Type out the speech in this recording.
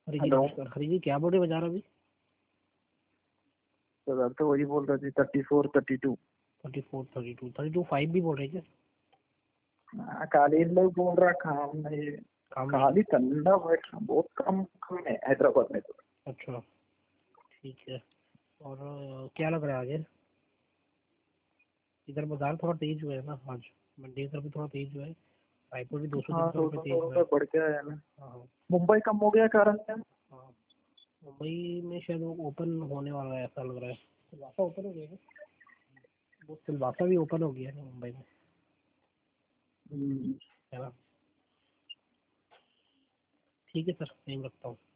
हरी जी hello नमस्कार। हरी जी क्या बोल रहे बाजार अभी? सर, तो वही बोल रहे थे 34 32। 34 32 32 5 भी बोल रहे क्या? कॉलेज लोग बोल रहा काम नहीं। काम नहीं खाली ठंडा बैठ रहा, बहुत कम काम है हैदराबाद में तो। अच्छा ठीक है। और क्या लग रहा है आगे? इधर बाजार थोड़ा तेज हुआ है ना आज। मंडी इधर भी थोड़ा तेज हुआ है। रायपुर भी 200 हाँ, 300 तो रुपये तेज सौ हुआ रुपये है। बढ़ गया है ना। हाँ हाँ मुंबई कम हो गया कारण क्या? हाँ। मुंबई में शायद वो ओपन होने वाला है ऐसा लग रहा है। सिलवासा ओपन हो गया क्या? वो सिलवासा भी ओपन हो गया है मुंबई में, हम्म। है ना? ठीक है सर, यहीं रखता हूँ।